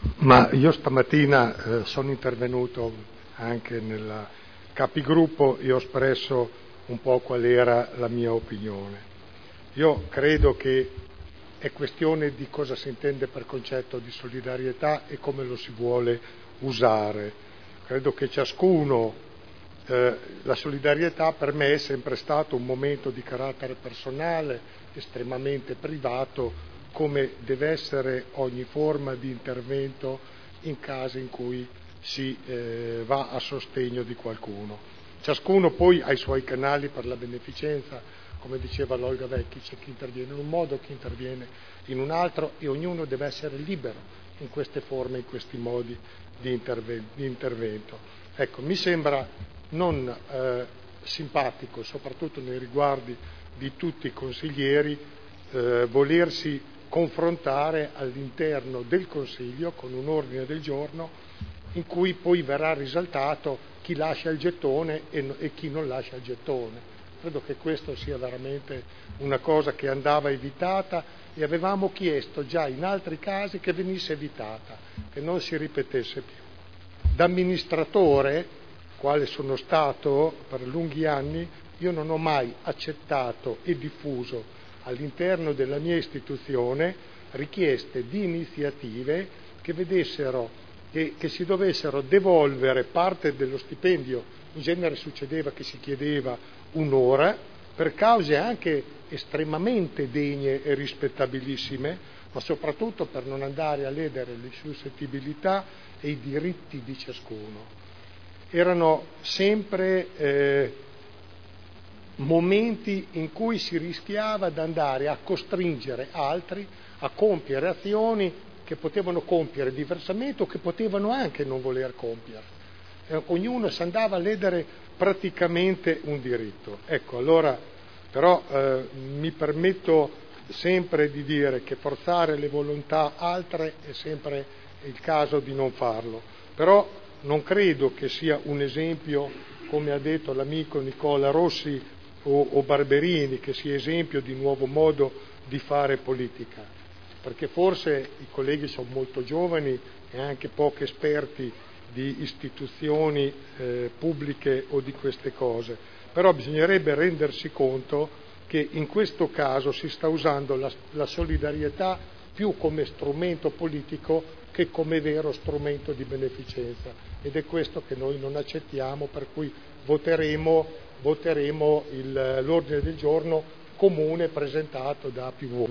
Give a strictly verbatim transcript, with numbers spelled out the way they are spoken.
Ma io stamattina eh, sono intervenuto anche nella capigruppo e ho espresso un po' qual era la mia opinione. Io credo che è questione di cosa si intende per concetto di solidarietà e come lo si vuole usare. Credo che ciascuno, eh, la solidarietà per me è sempre stato un momento di carattere personale, estremamente privato, come deve essere ogni forma di intervento in casi in cui si eh, va a sostegno di qualcuno. Ciascuno poi ha i suoi canali per la beneficenza, come diceva l'Olga Vecchi, c'è chi interviene in un modo, chi interviene in un altro e ognuno deve essere libero in queste forme, in questi modi di, interve- di intervento. Ecco, mi sembra non eh, simpatico, soprattutto nei riguardi di tutti i consiglieri, eh, volersi confrontare all'interno del Consiglio con un ordine del giorno in cui poi verrà risaltato chi lascia il gettone e, e chi non lascia il gettone. Credo che questo sia veramente una cosa che andava evitata e avevamo chiesto già in altri casi che venisse evitata, che non si ripetesse più. Da amministratore, quale sono stato per lunghi anni, io non ho mai accettato e diffuso all'interno della mia istituzione richieste di iniziative che vedessero che, che si dovessero devolvere parte dello stipendio. In genere succedeva che si chiedeva un'ora per cause anche estremamente degne e rispettabilissime, ma soprattutto per non andare a ledere le suscettibilità e i diritti di ciascuno. Erano sempre eh, momenti in cui si rischiava di andare a costringere altri a compiere azioni che potevano compiere diversamente o che potevano anche non voler compiere. Eh, ognuno si andava a ledere praticamente un diritto. Ecco, allora però eh, mi permetto sempre di dire che forzare le volontà altre è sempre il caso di non farlo. Però non credo che sia un esempio, come ha detto l'amico Nicola Rossi, o Barberini, che sia esempio di nuovo modo di fare politica, perché forse i colleghi sono molto giovani e anche poco esperti di istituzioni eh, pubbliche o di queste cose, però bisognerebbe rendersi conto che in questo caso si sta usando la, la solidarietà più come strumento politico che come vero strumento di beneficenza, ed è questo che noi non accettiamo, per cui voteremo voteremo il, l'ordine del giorno comune presentato da più